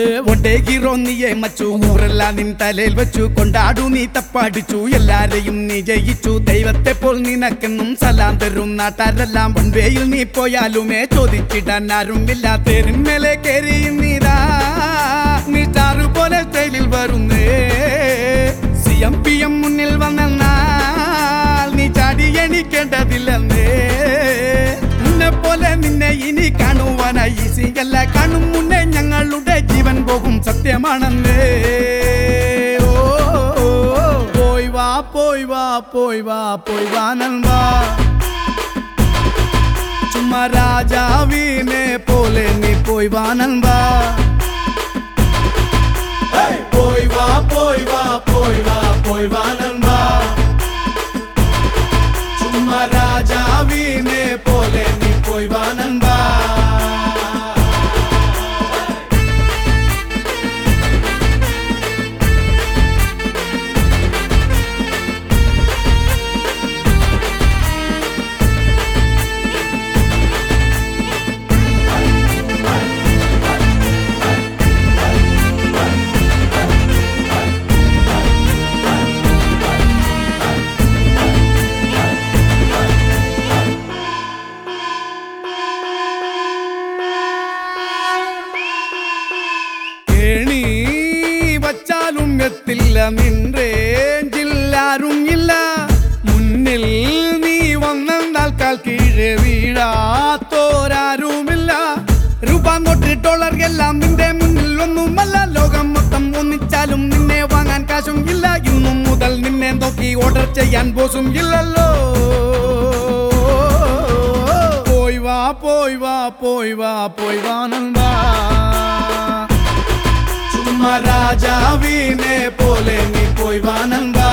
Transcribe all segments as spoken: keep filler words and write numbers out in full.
ഒണ്ടേ hero നീയെ മച്ചു ഊരെല്ലാം നിൻ തലയിൽ വെച്ചു കൊണ്ടാടു നീ തപ്പാടിച്ചു എല്ലാരെയും നീ ജയിച്ചു ദൈവത്തെ പോൽ നിനക്കെന്നും സലാം തരും നാട്ടാരെല്ലാം വൺവേയിൽ നീ പോയാലുമേ ചോദിച്ചിടാൻ ആരുമില്ല തേരിന്മേലെ കേറിയും നീതാ നീ സ്റ്റാറ് പോലെ സ്റ്റൈലിൽ വരുന്നേ സി എം പി എം മുന്നിൽ വന്നാൽ നീ ചാടി എണിക്കേണ്ടതില്ലെന്നേ നിന്നെ പോലെ നിന്നെ ഇനി കാണുവാനായി ഈസിയല്ല കാണും മുന്നേ ഞങ്ങളുടെ ജീവൻ പോകും സത്യമാണെന്നേ പോയി വാ പോയി വാ പോയി വാ പോയി വാ നൻപാ ചുമ്മാ രാജാവിനെ പോലെ നീ പോയി വാ നൻപാ പോയി വാ പോയി വാ പോയി വാ പോയി വാ നൻപാ ചുമ്മാ രാജാവിനെ പോലെ നീ പോയി വാ നൻപാ ില്ല നിൻറേഞ്ചില്ലാരും ഇല്ല മുന്നിൽ നീ വന്നാൽ കാൽ കീഴെ വീഴാത്തോരാരുമില്ല രൂപ നോട്ട് ഡോളർ എല്ലാം നിന്റെ മുന്നിൽ ഒന്നുമല്ല ലോകം മൊത്തം ഒന്നിച്ചാലും നിന്നെ വാങ്ങാൻ കാശും ഇല്ല ഇന്നും മുതൽ നിന്നെ നോക്കി ഓർഡർ ചെയ്യാൻ ബോസും ഇല്ലല്ലോ പോയി വാ പോയി വാ പോയി വാ പോയി വാ നൻപാ ചുമ്മാ രാജാവിനെ പോലെ നീ പോയി വാ നൻപാ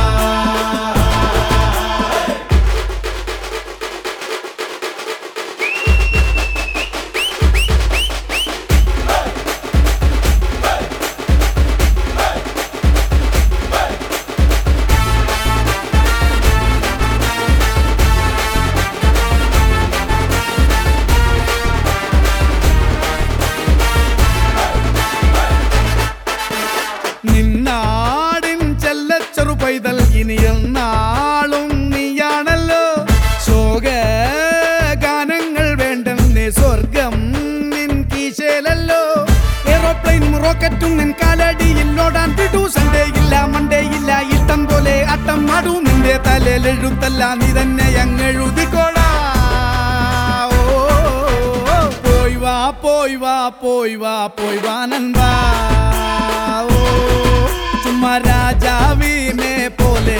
നിന്നാടിൻ ചെല്ലച്ചെറു പൈതൽ ഇനി എന്നാളും നീയാണല്ലോ ശോക ഗാനങ്ങൾ വേണ്ടെന്നേ സ്വർഗം നിൻ കീശയിലല്ലോ എയ്റോപ്ലെയിൻ റോക്കറ്റും നിൻ കാലടിയിൽ ഓടാൻ വിടൂ സൺഡേ ഇല്ല മൺഡേ ഇല്ല ഇഷ്ടം പോലെ അട്ടം ആടൂ നിന്റെ തലയിൽ എഴുത്തല്ല നീ തന്നെ അങ്ങെഴുതിക്കോടാ പോയി വാ പോയി വാ പോയി വാ പോയി വാ നൻപാ ചുമ്മാ രാജാവിനെ പോലെ